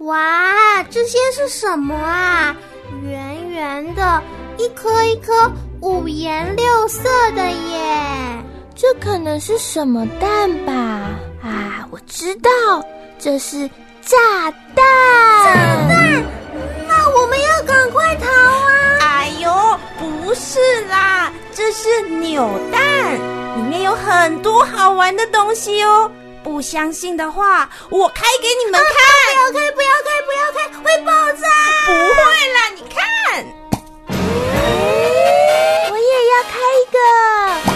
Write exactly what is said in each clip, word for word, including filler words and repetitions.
哇，这些是什么啊？圆圆的，一颗一颗五颜六色的耶。 这可能是什么蛋吧？啊，我知道，这是炸弹。 炸弹？那我们要赶快逃啊！ 哎呦，不是啦，这是扭蛋，里面有很多好玩的东西哦。不相信的话，我开给你们看。 啊、不要开，不要开，不要开，会爆炸！ 不会啦，你看。 我也要开一个。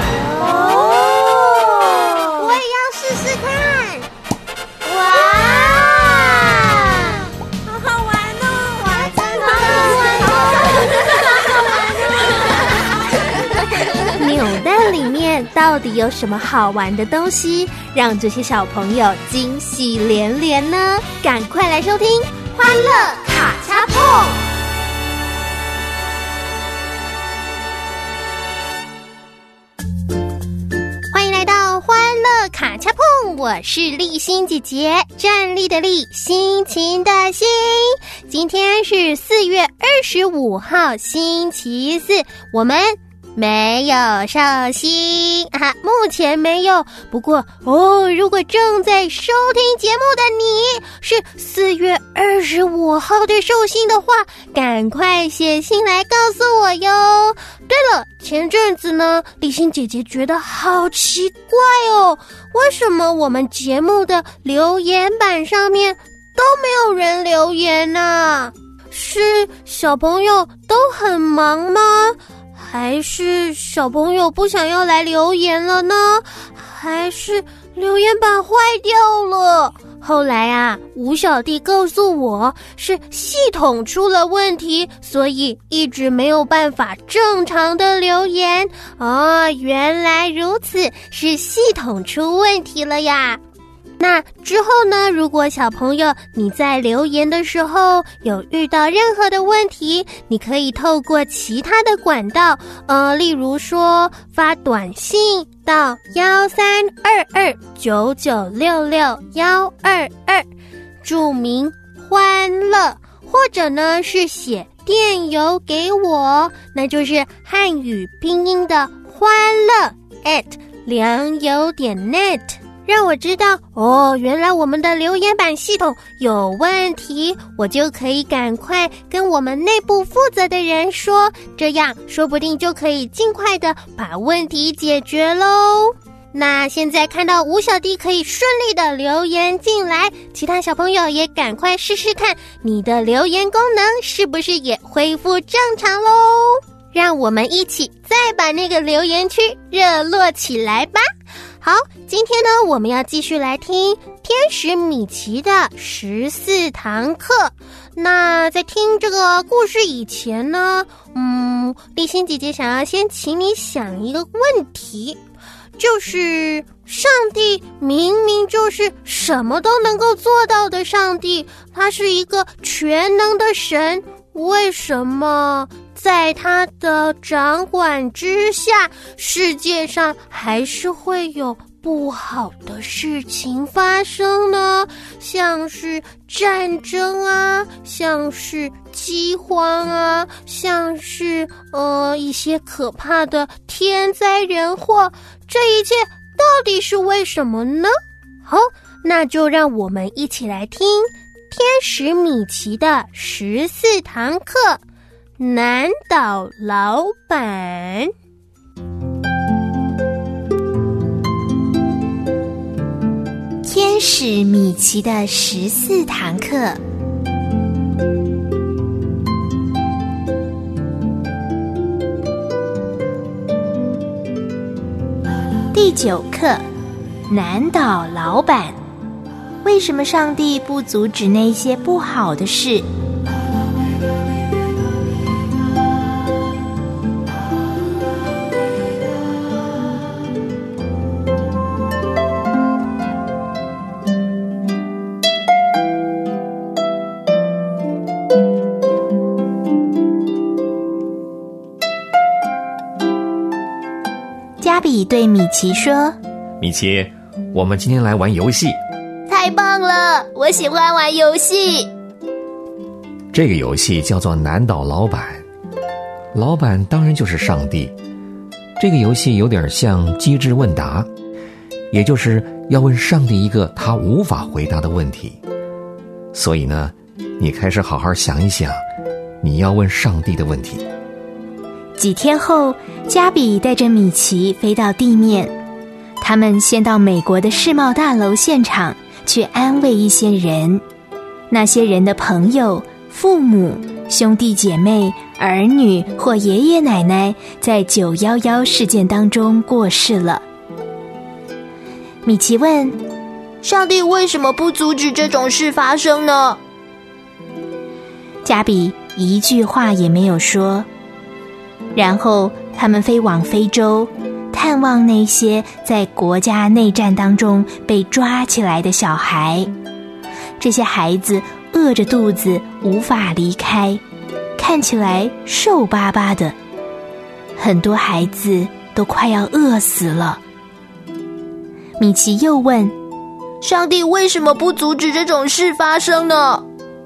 哦，我也要试试看。哇， 好好玩哦！ 哇，真的好好玩哦！ 扭蛋里面到底有什么好玩的东西，让这些小朋友惊喜连连呢？赶快来收听《 欢乐卡恰碰》。 卡恰碰，我是立心姐姐，站立的立，心情的心。今天是四月二十五号，星期四，我们没有寿星啊，目前没有。不过哦，如果正在收听节目的你是四月二十五号的寿星的话，赶快写信来告诉我哟。对了，前阵子呢，立心姐姐觉得好奇怪哦，为什么我们节目的留言板上面都没有人留言呢？是小朋友都很忙吗？还是小朋友不想要来留言了呢？还是留言板坏掉了？后来啊，吴小弟告诉我是系统出了问题，所以一直没有办法正常的留言。哦，原来如此，是系统出问题了呀。那之后呢，如果小朋友你在留言的时候有遇到任何的问题，你可以透过其他的管道，呃，例如说发短信到幺三二二九九六六幺二二，注明欢乐，或者呢是写电邮给我，那就是汉语拼音的欢乐 at 良友点 net。让我知道哦，原来我们的留言板系统有问题，我就可以赶快跟我们内部负责的人说，这样说不定就可以尽快的把问题解决咯。那现在看到吴小弟可以顺利的留言进来，其他小朋友也赶快试试看，你的留言功能是不是也恢复正常咯？让我们一起再把那个留言区热络起来吧。好，今天呢，我们要继续来听天使米奇的十四堂课。那在听这个故事以前呢，嗯，立心姐姐想要先请你想一个问题，就是上帝明明就是什么都能够做到的上帝，他是一个全能的神，为什么在他的掌管之下，世界上还是会有不好的事情发生呢？像是战争啊，像是饥荒啊，像是呃一些可怕的天灾人祸，这一切到底是为什么呢？好，那就让我们一起来听天使米奇的十四堂课，难倒老板。天使米奇的十四堂课，第九课，难倒老板。为什么上帝不阻止那些不好的事？ 加比对米奇说： 米奇，我们今天来玩游戏。 太太棒了，我喜欢玩游戏。 这个游戏叫做难倒老板，老板当然就是上帝。这个游戏有点像机智问答，也就是要问上帝一个他无法回答的问题。所以呢，你开始好好想一想，你要问上帝的问题。 几天后，加比带着米奇飞到地面，他们先到美国的世贸大楼现场去安慰一些人。那些人的朋友、父母、兄弟姐妹、儿女或爷爷奶奶在九一一事件当中过世了。米奇问： 上帝为什么不阻止这种事发生呢？ 加比一句话也没有说。然后他们飞往非洲，探望那些在国家内战当中被抓起来的小孩。这些孩子饿着肚子无法离开，看起来瘦巴巴的，很多孩子都快要饿死了。米奇又问： 上帝为什么不阻止这种事发生呢？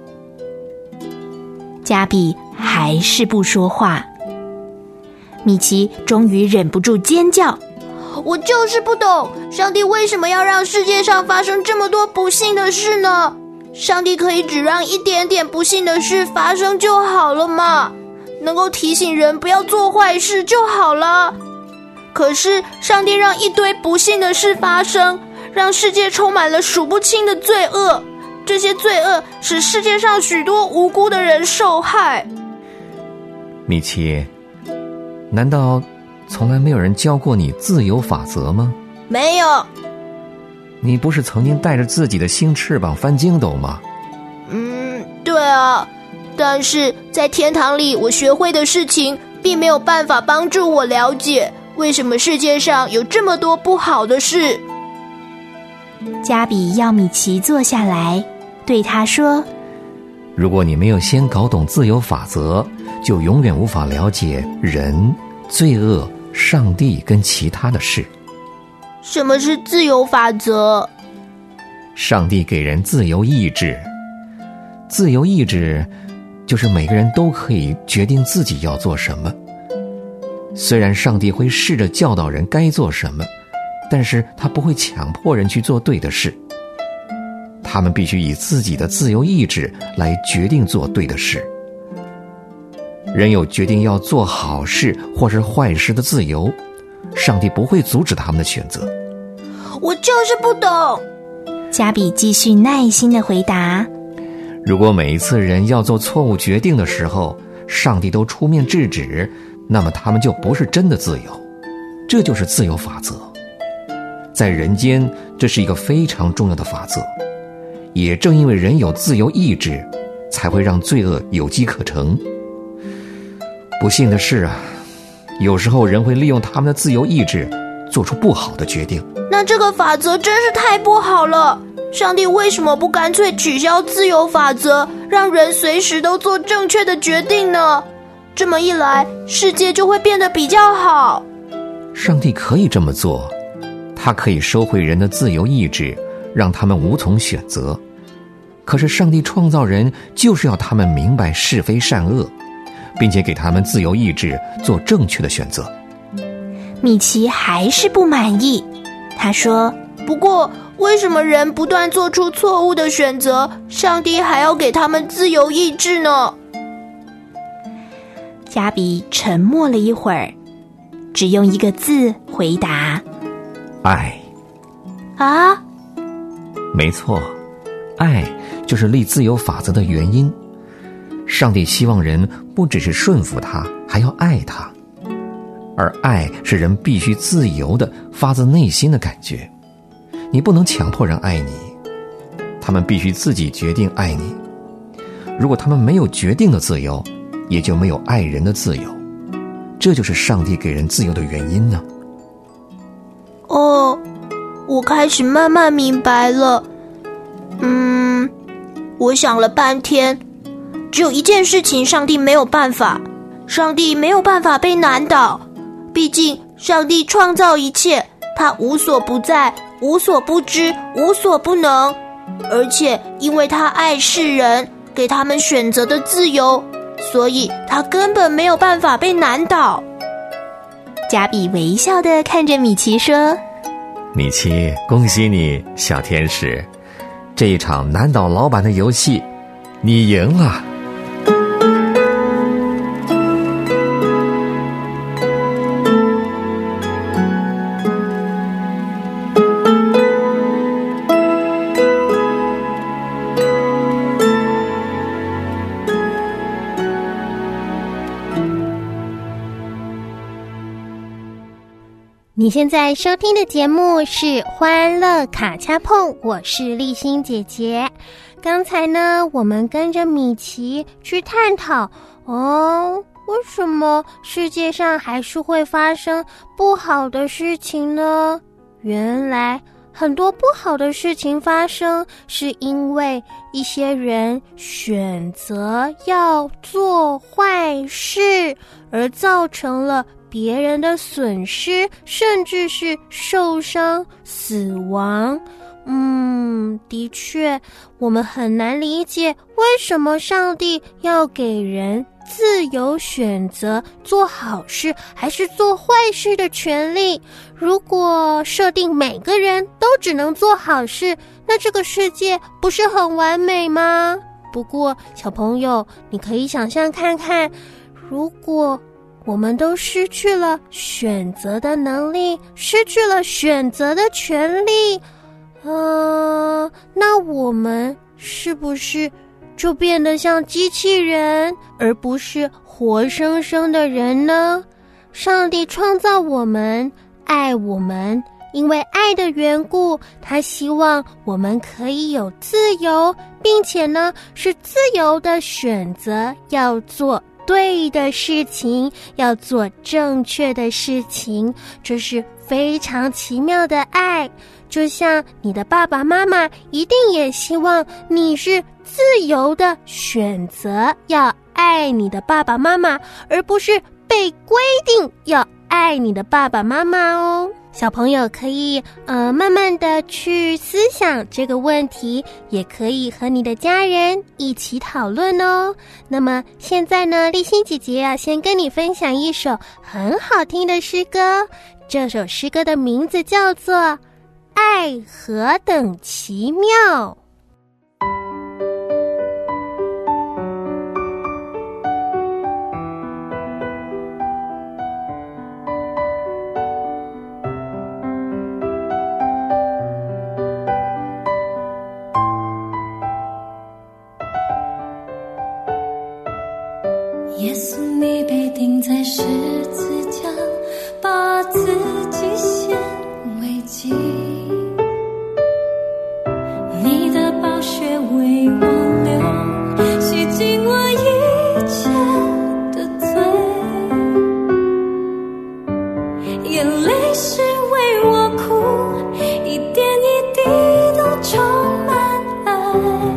加比还是不说话。米奇终于忍不住尖叫： 我就是不懂，上帝为什么要让世界上发生这么多不幸的事呢？上帝可以只让一点点不幸的事发生就好了嘛，能够提醒人不要做坏事就好了。可是上帝让一堆不幸的事发生，让世界充满了数不清的罪恶，这些罪恶使世界上许多无辜的人受害。 米奇，难道从来没有人教过你自由法则吗？ 没有。 你不是曾经带着自己的新翅膀翻筋斗吗？ 嗯，对啊，但是在天堂里我学会的事情并没有办法帮助我了解为什么世界上有这么多不好的事。 加比要米奇坐下来，对他说： 如果你没有先搞懂自由法则，就永远无法了解人、罪恶、上帝跟其他的事。 什么是自由法则？ 上帝给人自由意志，自由意志就是每个人都可以决定自己要做什么。虽然上帝会试着教导人该做什么，但是他不会强迫人去做对的事。他们必须以自己的自由意志来决定做对的事。人有决定要做好事或是坏事的自由，上帝不会阻止他们的选择。 我就是不懂。 加比继续耐心地回答： 如果每一次人要做错误决定的时候，上帝都出面制止，那么他们就不是真的自由。这就是自由法则。在人间，这是一个非常重要的法则。也正因为人有自由意志，才会让罪恶有机可乘。不幸的是啊，有时候人会利用他们的自由意志做出不好的决定。 那这个法则真是太不好了。上帝为什么不干脆取消自由法则，让人随时都做正确的决定呢？这么一来，世界就会变得比较好。 上帝可以这么做，他可以收回人的自由意志，让他们无从选择。可是上帝创造人就是要他们明白是非善恶，并且给他们自由意志做正确的选择。 米奇还是不满意，他说： 不过为什么人不断做出错误的选择，上帝还要给他们自由意志呢？ 加比沉默了一会儿，只用一个字回答： 爱。 啊？ 没错，爱就是立自由法则的原因。上帝希望人不只是顺服他，还要爱他。而爱是人必须自由的发自内心的感觉，你不能强迫人爱你，他们必须自己决定爱你。如果他们没有决定的自由，也就没有爱人的自由。这就是上帝给人自由的原因呢。 哦，我开始慢慢明白了。嗯，我想了半天，只有一件事情上帝没有办法，上帝没有办法被难倒。毕竟上帝创造一切，他无所不在，无所不知，无所不能。 而且因为他爱世人，给他们选择的自由，所以他根本没有办法被难倒。 加比微笑地看着米奇说： 米奇，恭喜你，小天使，这一场难倒老板的游戏你赢了。 你现在收听的节目是《欢乐卡恰碰》，我是立欣姐姐。刚才呢，我们跟着米奇去探讨，哦，为什么世界上还是会发生不好的事情呢？原来很多不好的事情发生，是因为一些人选择要做坏事，而造成了别人的损失，甚至是受伤、死亡。嗯，的确，我们很难理解为什么上帝要给人自由选择做好事还是做坏事的权利。如果设定每个人都只能做好事，那这个世界不是很完美吗？不过，小朋友，你可以想象看看，如果我们都失去了选择的能力，失去了选择的权利，呃，那我们是不是就变得像机器人，而不是活生生的人呢？上帝创造我们，爱我们，因为爱的缘故，他希望我们可以有自由，并且呢，是自由的选择要做对的事情，要做正确的事情，这是非常奇妙的爱。就像你的爸爸妈妈一定也希望你是自由的选择要爱你的爸爸妈妈，而不是被规定要爱你的爸爸妈妈哦。小朋友可以呃慢慢的去思想这个问题，也可以和你的家人一起讨论哦。那么现在呢，立欣姐姐要先跟你分享一首很好听的诗歌，这首诗歌的名字叫做《爱何等奇妙》。 耶稣，你被钉在十字架，把自己献为祭，你的宝血为我流，洗净我一切的罪，眼泪是为我哭，一点一滴都充满爱，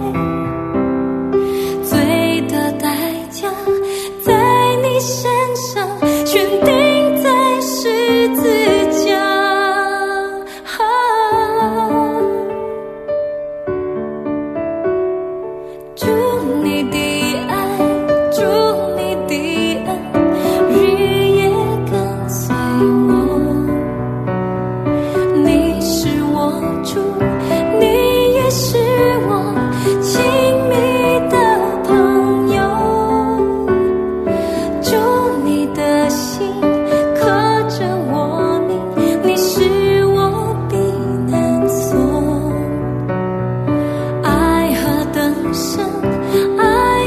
罪的代价在你身上全钉在十字架，啊，主你的爱，主你的恩，日夜跟随我，你是我主，你也是我亲密的朋友，祝你的心刻着我名，你是我避难所，爱何等深，爱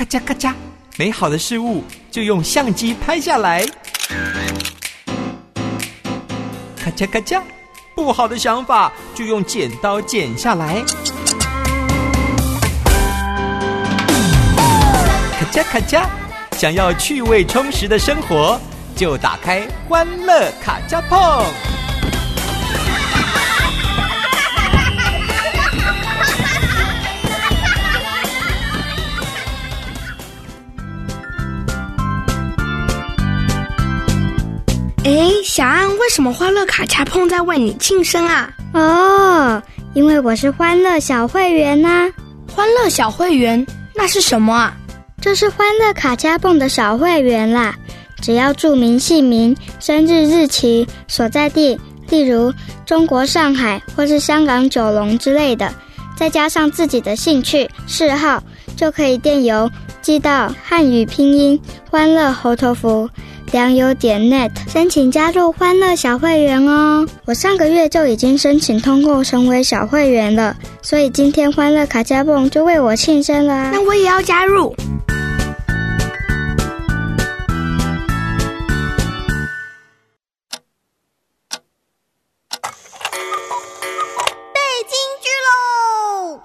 嚓咔嚓，美好的事物就用相机拍下来。咔嚓咔嚓，不好的想法就用剪刀剪下来。咔嚓咔嚓，想要趣味充实的生活，就打开欢乐卡夹碰。 哎，小安，为什么欢乐卡恰碰在为你庆生啊？ 哦，因为我是欢乐小会员啊。 欢乐小会员，那是什么啊？ 这是欢乐卡恰碰的小会员啦。只要注明姓名、生日日期、所在地，例如中国上海或是香港九龙之类的，再加上自己的兴趣嗜好，就可以电邮寄到汉语拼音欢乐猴头符良友点 net 申请加入欢乐小会员哦。我上个月就已经申请通过成为小会员了，所以今天欢乐卡加蹦就为我庆生啦。 那我也要加入。 背京剧喽！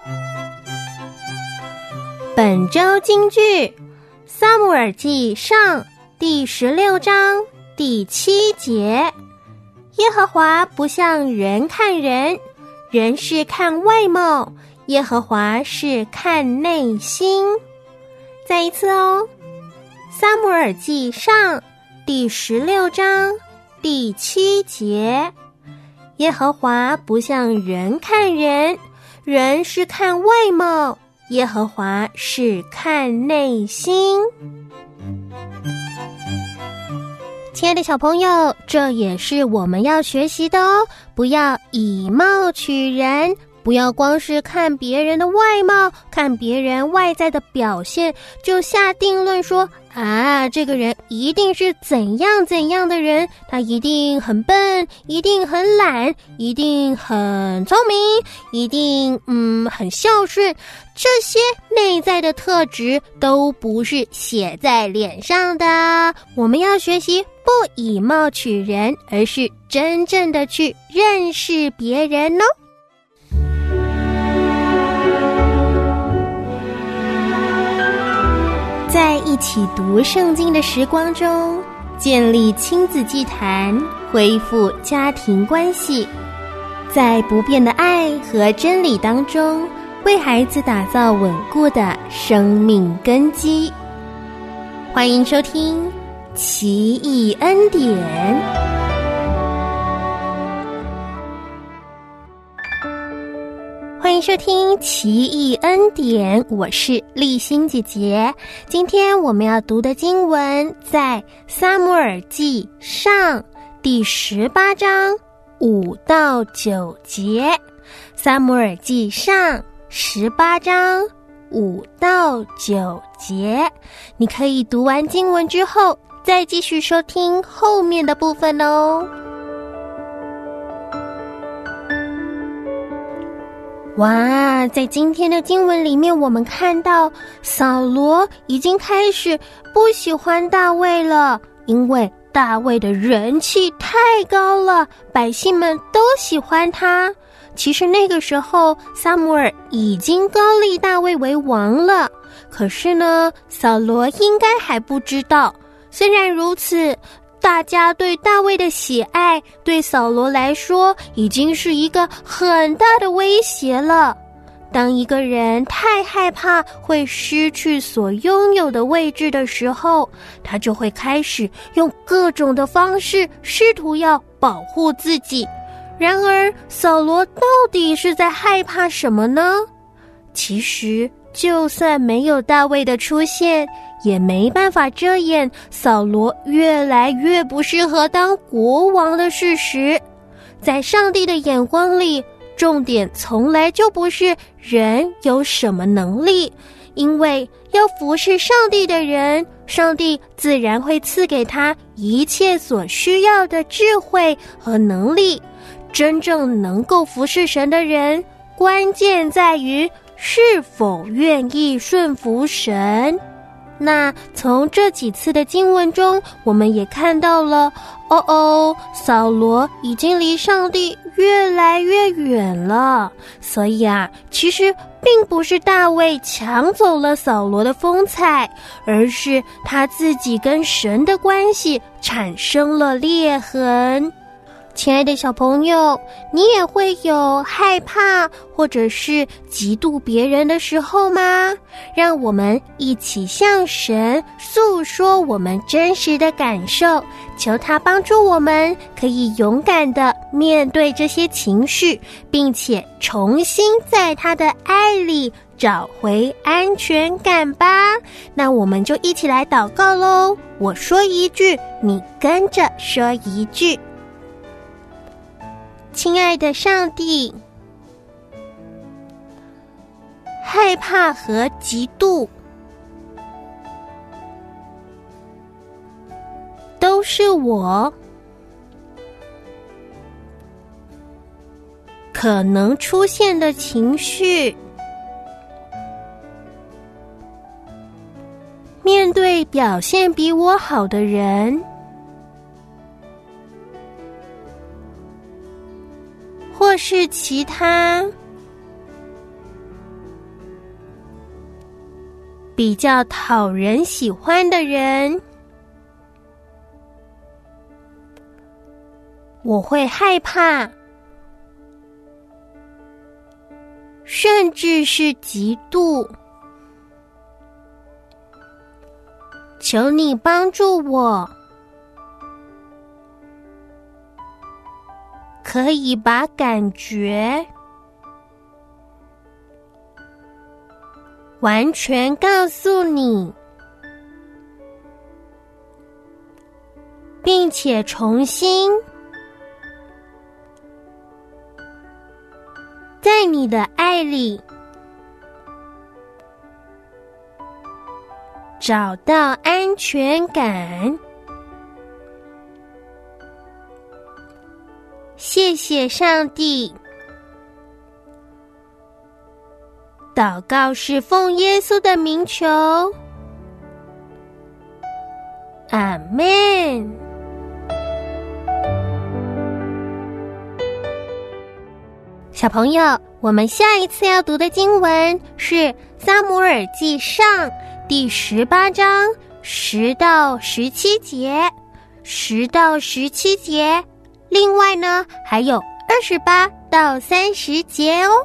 本周京剧撒母耳记上第十六章第七节，耶和华不像人看人，人是看外貌，耶和华是看内心。再一次哦，撒母耳记上第十六章第七节，耶和华不像人看人，人是看外貌，耶和华是看内心。亲爱的小朋友，这也是我们要学习的哦，不要以貌取人，不要光是看别人的外貌，看别人外在的表现，就下定论说啊，这个人一定是怎样怎样的人，他一定很笨，一定很懒，一定很聪明，一定嗯很孝顺，这些内在的特质都不是写在脸上的。我们要学习不以貌取人，而是真正的去认识别人哦。在一起读圣经的时光中，建立亲子祭坛，恢复家庭关系，在不变的爱和真理当中，为孩子打造稳固的生命根基。欢迎收听奇异恩典。欢迎收听奇异恩典，我是丽欣姐姐。今天我们要读的经文在撒母耳记上第十八章五到九节。撒母耳记上十八章五到九节，你可以读完经文之后再继续收听后面的部分哦。哇，在今天的经文里面，我们看到扫罗已经开始不喜欢大卫了，因为大卫的人气太高了，百姓们都喜欢他。其实那个时候，撒母耳已经高立大卫为王了，可是呢，扫罗应该还不知道。虽然如此，大家对大卫的喜爱，对扫罗来说已经是一个很大的威胁了。当一个人太害怕会失去所拥有的位置的时候，他就会开始用各种的方式试图要保护自己。然而，扫罗到底是在害怕什么呢？其实，就算没有大卫的出现，也没办法遮掩扫罗越来越不适合当国王的事实。在上帝的眼光里，重点从来就不是人有什么能力，因为要服侍上帝的人，上帝自然会赐给他一切所需要的智慧和能力。真正能够服侍神的人，关键在于是否愿意顺服神。 那从这几次的经文中，我们也看到了，哦哦，扫罗已经离上帝越来越远了。所以啊，其实并不是大卫抢走了扫罗的风采，而是他自己跟神的关系产生了裂痕。亲爱的小朋友，你也会有害怕或者是嫉妒别人的时候吗？让我们一起向神诉说我们真实的感受，求他帮助我们可以勇敢地面对这些情绪，并且重新在他的爱里找回安全感吧。那我们就一起来祷告咯，我说一句，你跟着说一句。亲爱的上帝，害怕和嫉妒都是我可能出现的情绪。面对表现比我好的人，或是其他比较讨人喜欢的人，我会害怕，甚至是嫉妒。求你帮助我，可以把感觉完全告诉你，并且重新在你的爱里找到安全感。谢谢上帝，祷告是奉耶稣的名求，阿们。小朋友，我们下一次要读的经文是撒母耳记上第十八章十到十七节，十到十七节。另外呢，还有二十八到三十节哦。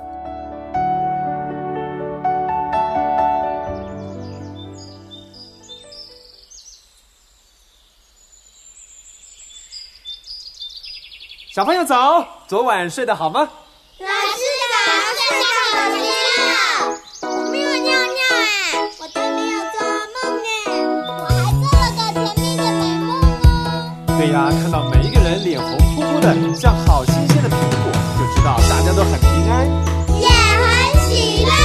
小朋友早，昨晚睡得好吗？ 老师早，睡觉好觉。我没有尿尿哎，我都没有做梦哎，我还做了个甜蜜的美梦哦。 对呀，看到每一个人脸红扑扑的，像好新鲜的苹果，就知道大家都很平安， 也很喜乐。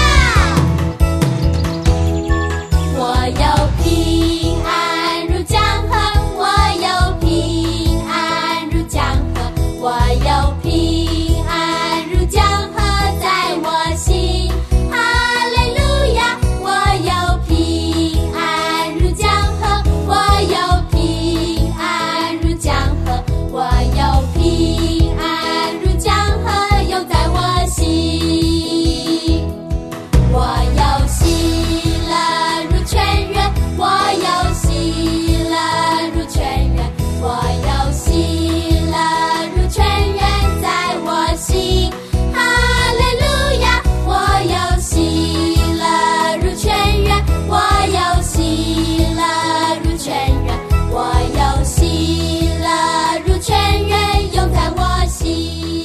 我有平安如江河，我有平安如江河，我有平安如江河在我心，哈利路亚。我有平安如江河，我有平安如江河，我有平安如江河涌在我心。我有喜乐如泉源，我有喜乐如泉源，我有喜乐如泉源在我心，哈利路亚。我有喜乐如泉源，我有喜乐如泉源，我有喜乐如泉源涌在我心。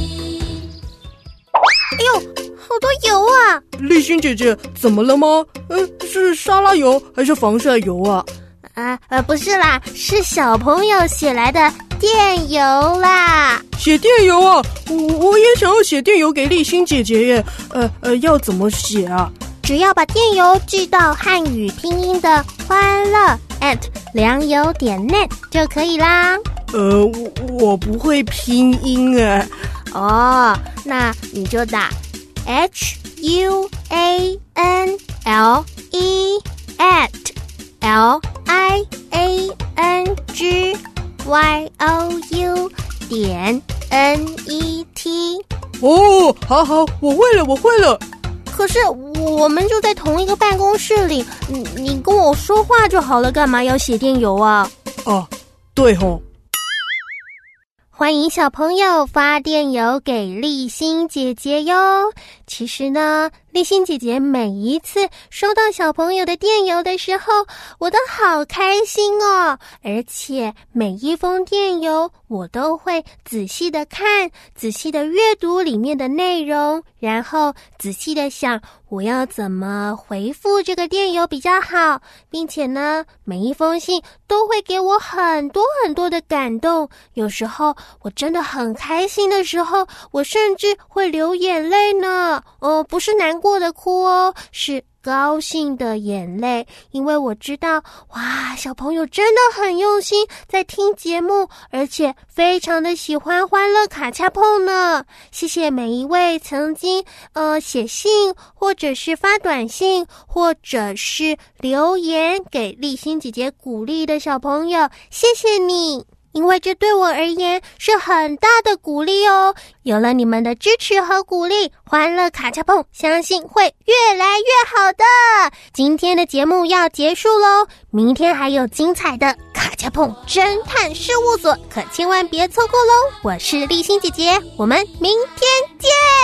哎呦，好多油啊！ 立新姐姐，怎么了吗？呃，是沙拉油还是防晒油啊？ 啊呃，不是啦，是小朋友写来的电邮啦。 写电邮啊？我我也想要写电邮给立新姐姐耶。呃呃，要怎么写啊？ 只要把电邮寄到汉语拼音的欢乐 at 良友点 net 就可以啦。 呃，我我不会拼音哎。 哦，那你就打 H U A N L E at L I A N G Y O U 点 N E T。 哦，好好，我会了，我会了。 可是我们就在同一个办公室里，你你跟我说话就好了，干嘛要写电邮啊？ 哦，对吼。 欢迎小朋友发电邮给立新姐姐哟。其实呢，立新姐姐每一次收到小朋友的电邮的时候，我都好开心哦。而且每一封电邮我都会仔细的看，仔细的阅读里面的内容，然后仔细的想我要怎么回复这个电邮比较好，并且呢，每一封信都会给我很多很多的感动。有时候我真的很开心的时候，我甚至会流眼泪呢。哦，不是难过的哭哦，是高兴的眼泪，因为我知道，哇，小朋友真的很用心在听节目，而且非常的喜欢欢乐卡恰碰呢。谢谢每一位曾经呃写信，或者是发短信，或者是留言给立新姐姐鼓励的小朋友，谢谢你。因为这对我而言是很大的鼓励哦，有了你们的支持和鼓励，欢乐卡恰碰相信会越来越好的。今天的节目要结束咯，明天还有精彩的卡恰碰侦探事务所，可千万别错过咯。我是立新姐姐，我们明天见。